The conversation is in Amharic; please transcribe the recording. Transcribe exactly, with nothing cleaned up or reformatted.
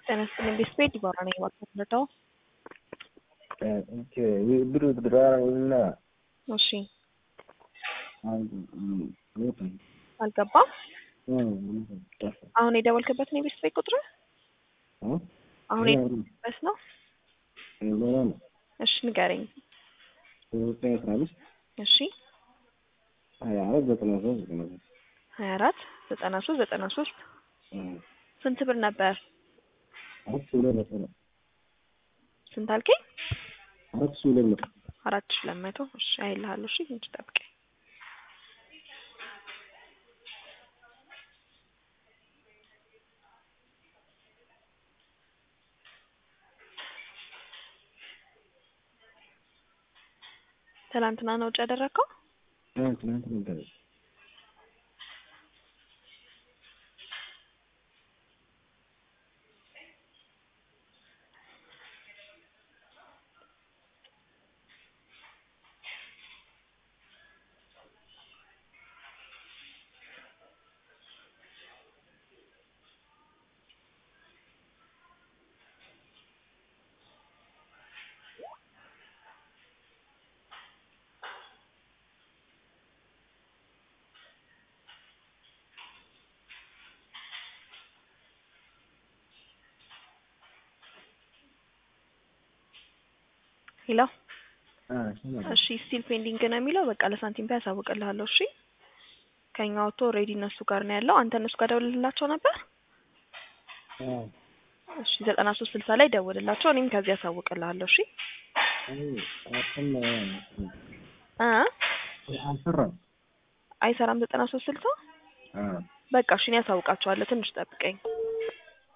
Tennessee Biscuit ይባላል የማከፍለታው ኦኬ ብሩ ድራውና እሺ አንዱ አልገባም አሁን የደወልክበት ነው የቤት ቁጥር አሁን የደወልክበት ነው እሺ ንገረኝ እሺ ሀያ አራት ዘጠና ሶስት ዘጠና ሶስት ስንት ብር ነበር ስንት አልከኝ አራት ሺህ ሁለት መቶ እሺ አይልሃለሁ እሺ እንጂ ጠብቀኝ ትናንትና ነው ወጪ ያደረከው አዎ ትናንትና ነበር ሄሎ እሺ ስቲል ፔንዲንግ ነው የሚለው በቃ ለሳንቲም ቢያስ አውቀልሃለሁ እሺ ከኛው ኦቶ ሬዲ እነሱ ጋር ነው ያለው አንተ እነሱ ጋር ደውልላቸው ነበር አዎ እሺ ዘጠና ሶስት ስልሳ ላይ ደውልላቸው እኔም ከዚህ አሳውቅልሃለሁ እሺ አ አንሰራም አይሰራም ዘጠና ሶስት ስልሳ አዎ በቃ እሺ እኔ አሳውቃቸዋለሁ ትንሽ ጠብቀኝ